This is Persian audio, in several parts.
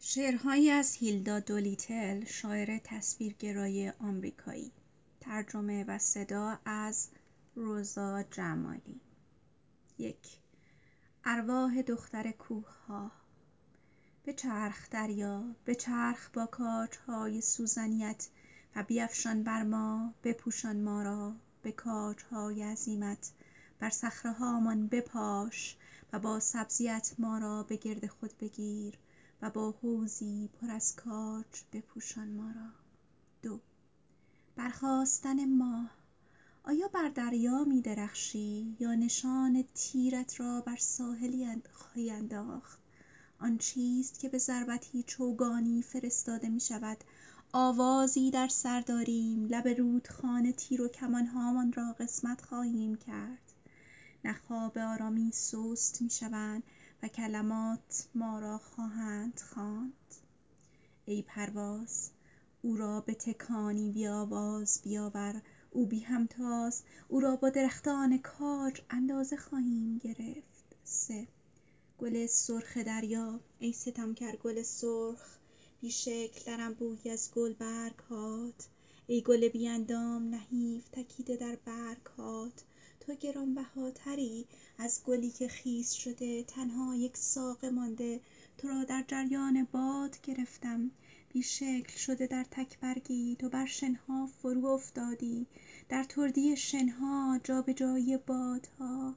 شعرهایی از هیلدا دولیتل، شاعر تصویرگرای آمریکایی. ترجمه و صدا از روزا جمالی. 1. ارواح دختر کوه‌ها. بچرخ دریا، بچرخ با کاج‌های سوزنیت و بیفشان بر ما، بپوشان ما را به کاج‌های عظیمت. بر صخره‌هامان بپاش و با سبزیت ما را به گرد خود بگیر و با حوضی پر از کاج بپوشان ما را. 2. برخاستن ماه. آیا بر دریا می درخشی یا نشان تیرت را بر ساحلی خواهی انداخت؟ آن چیست که به ضربتی چوگانی فرستاده می شود. آوازی در سر داریم، لب رودخانه تیر و کمانهامان را قسمت خواهیم کرد. نه خواب آرامی سست می شوند و کلمات ما را خواهند خواند. ای پرواز، او را به تکانی بی آواز بیاور، او بی همتاست، او را با درختان کاج اندازه خواهیم گرفت. 3. گل سرخ دریا. ای ستمگر گل سرخ، بی شکل درم بوی از گل برگ‌هات. ای گل بی اندام نحیف تکیده در برگ‌هات. تو گرانبهاتری از گلی که خیس شده، تنها یک ساقه مانده. تو را در جریان باد گرفتم، بی شکل شده در تک برگی. تو بر شنها فرو افتادی، در تردی شنها، جابجایی بادها.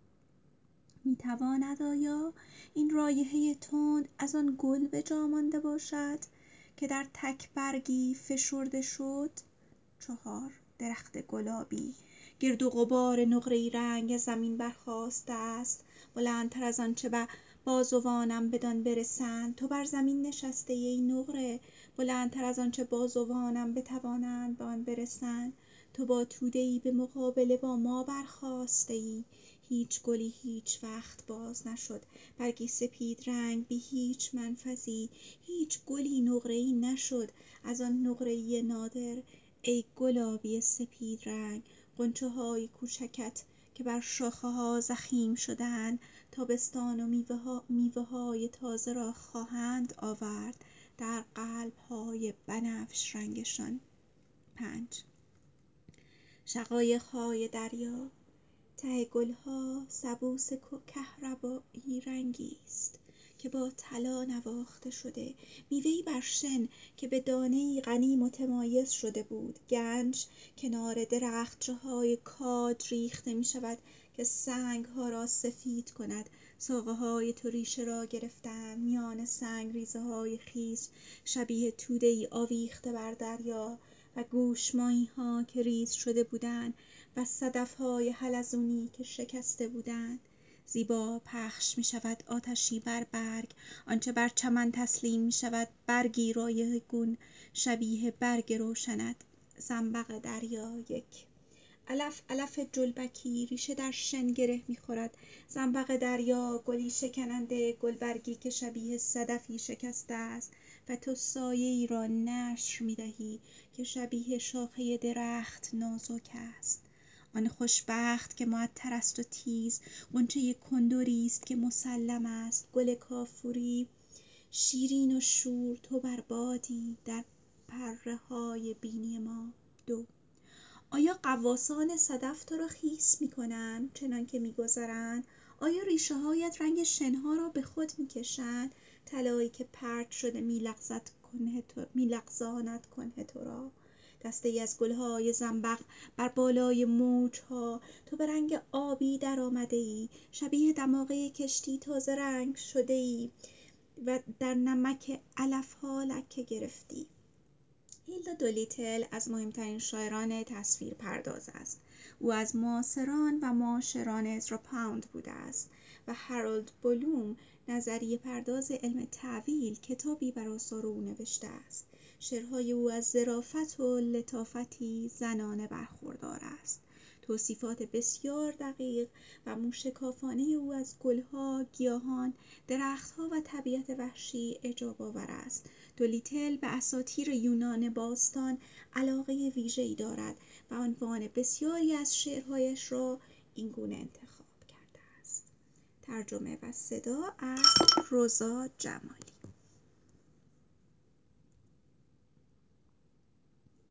میتواند آیا این رایحه تند از آن گل به جا مانده باشد که در تک برگی فشرده شد؟ 4. درخت گلابی. گرد و غبار نقره‌ای رنگ زمین برخاسته است، بلندتر از آنچه بازوانم بدان برسند. تو بر زمین نشسته ای نقره، بلندتر از آنچه بازوانم بتوانند به آن برسند. تو با توده‌ای به مقابله با ما برخاسته ای. هیچ گلی هیچ وقت باز نشد، برگی سپید رنگ بی هیچ منفذی. هیچ گلی نقره‌ای نشد از آن نقره‌ای نادر. ای گلابی سپید رنگ، غنچه‌های کوچکت که بر شاخه‌ها ضخیم شده‌اند، تابستان و میوه‌های تازه را خواهند آورد در قلب‌های بنفش رنگشان. 5. شقایق‌های دریا. ته گلها سبوس کهربایی رنگی است که با طلا نواخته شده. میوه‌ای بر شن که به دانه‌ای غنی متمایز شده بود. گنج کنار درختچه‌های کاج ریخته می شود که سنگ‌ها را سفید کند. ساقه‌های تو ریشه را گرفتند میان سنگ‌ریزه‌های خیس، شبیه توده‌ای آویخته بر دریا. و گوشماهی‌ها که ریز شده بودند و صدف‌های حلزونی که شکسته بودند. زیبا پخش می شود آتشی بر برگ، آنچه بر چمن تسلیم می شود برگی رایحه گون شبیه برگ روشنت. زنبق دریا. 1. علف علف جلبکی، ریشه در شن گره می خورد. زنبق دریا، گلی شکننده، گلبرگی که شبیه صدفی شکسته است و تو سایه‌ای را نشر می دهی که شبیه شاخه درخت نازک است. آن خوشبخت که معطر است و تیز، غنچه کندری است که مسلم است. گل کافوری، شیرین و شور، تو بر بادی در پره‌های بینی ما. 2. آیا غواصان صدف تو را خیس می-کنند چنان که می‌گذرند؟ آیا ریشه‌هایت رنگ شنها را به خود می‌کشند؟ طلایی که پرت شده می‌لغزاند کنه تو را. دسته‌ای از گل‌های زنبق بر بالای موج‌ها. تو به رنگ آبی درآمده‌ای، شبیه دماغه کشتی تازه رنگ شده‌ای و در نمک علف‌ها لکه گرفتی. هیلدا دولیتل از مهمترین شاعران تصویرپرداز است. او از معاصران و معاشران ازرا پاوند بوده است و هارولد بلوم، نظریه پرداز علم تأویل، کتابی بر آثار او نوشته است. شعرهای او از ظرافت و لطافتی زنانه برخوردار است. توصیفات بسیار دقیق و موشکافانه او از گلها، گیاهان، درختها و طبیعت وحشی اعجاب‌آور است. دولیتل به اساطیر یونان باستان علاقه ویژه‌ای دارد و عنوان بسیاری از شعرهایش را اینگونه انتخاب کرده است. ترجمه و صدا از روزا جمالی.